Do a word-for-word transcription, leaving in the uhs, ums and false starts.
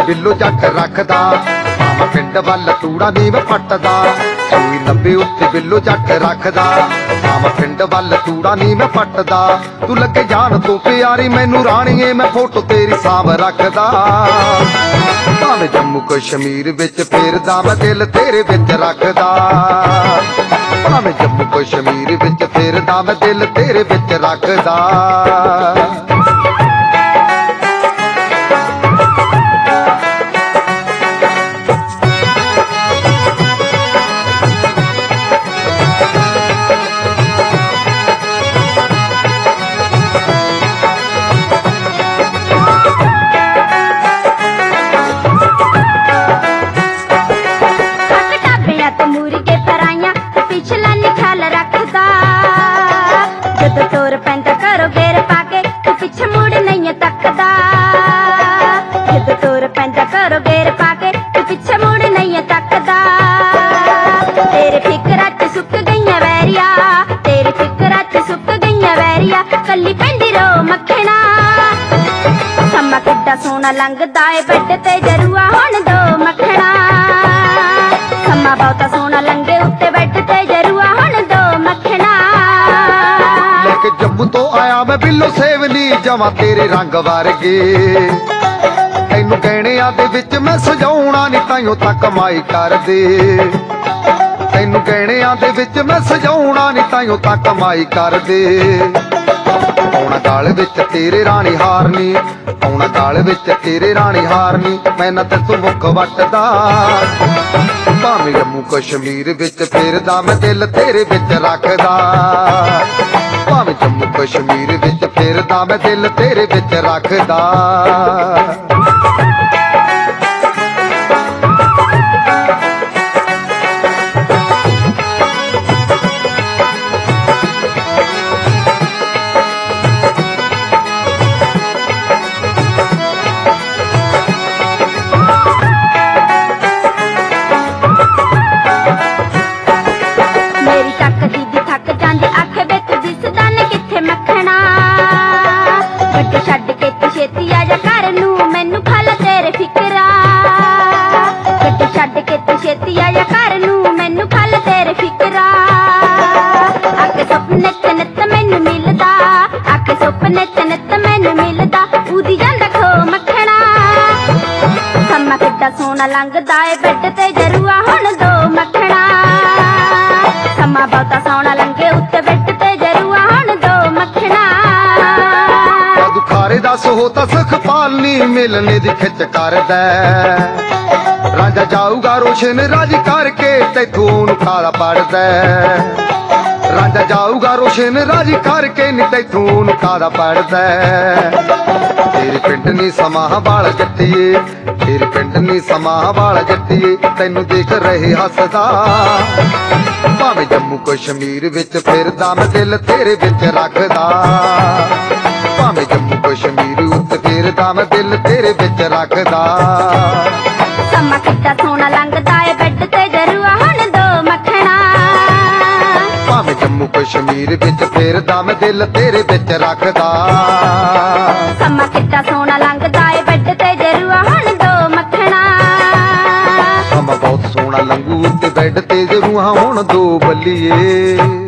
उत्ते बिल्लो जट रखदा, मामा पिंड वल तूड़ा नी मैं पटदा। सूई नब्बे उत्ते बिल्लो जट रखदा, मामा पिंड वल तूड़ा नी मैं पटदा। तू लगे जान तो प्यारी मैनू राणीए, मैं फोटो तेरी सांभ रखदा। भावें जम्मू कश्मीर विच फिरदा, मैं दिल तेरे विच रखदा। भावें जम्मू कश्मीर विच फिरदा, मैं दिल तेरे विच रखदा। जदों तुर पैंदा घरों गेर पाके तू पिछे मुड़ नहीं तकदा। जदों तुर पैंदा घरों गेर पाके तू पिछे मुड़ नहीं तकदा। तेरे फिकरां च सुक गईयां वैरिया, तेरे फिकरां च सुक गईयां वैरिया। कल्ली पैंदी रो मक्खना, समा किड्डा सोहना लंघदा ए बेड ते जरूआ हुण दो मक्खना। समा बहुता सोहना लंघे उत्ते बेड ते जरूआ हुण दो मक्खना। जम्मू तो आया मैं बिल्लो सेवनी जमा तेरे रंग वर्गे। तैनू गहणियां दे विच मैं सजाउणा नी ताइयों तां कमाई कर दे। तैनू गहणियां दे विच मैं सजाउणा नी ताइयों तां कमाई कर दे। पौना गाल विच तेरे राणी हारनी, पौना गाल विच तेरे राणी हारनी। मैं ना तैथों मुख वटदा, भावें जम्मू कश्मीर विच फिरदा, मैं दिल तेरे विच रखदा। भावें जम्मू कश्मीर विच फिरदा, मैं दिल तेरे विच रखदा। मेरी तक दीदी थक जांदी आखे विच दिसदा ने किथे मक्खना। गड्डी छड्ड के तू छेती आ जा घर नू, मैनू खाला तेरे फिकरा। गड्डी छड्ड के तू छेती आ जा घर नू, मैनू खाला तेरे फिकरा। आके सुपने च नित मैनू मिलदा, आके सुपने च नित मैनू मिलदा। उदी जांदा खो मक्खना, समा किड्डा सोहना लंघदा ए बेड ते जरूआ हुण दो मक्खना। समा बहुता सोहना लंघे उत्ते बेड ते जरूआ हुण दो मक्खना। दुखारे दा सोहता सुखपाल नी मिलने दी खिच करदा। रांझा जाऊगा रोशन राजी करके तैथों ओनू खाला पड़दा। रांझा जाऊगा रोशन राजी करके नी तैथों ओनू खाला पड़दा। तेरे पिंड नी समां वाल जट्टिए, तेरे पिंड नी समां वाल जट्टिए। तैनू देख रहे हसदा, भावें जम्मू कश्मीर विच फिरदा, मैं दिल तेरे विच रखदा। भावें जम्मू कश्मीर उत्ते फिरदा, मैं दिल तेरे विच रखदा। समा किड्डा सोहना लंघदा ए बेड ते जरूआ हुण दो मक्खना। भावें जम्मू कश्मीर विच फिरदा, मैं दिल तेरे विच रखदा। समा किड्डा सोहना लंघदा ए बेड ते जरूआ हुण दो मक्खना। समा बहुत सोहना लंघू उत्ते बेड ते जरूआ हुण दो बल्लीए।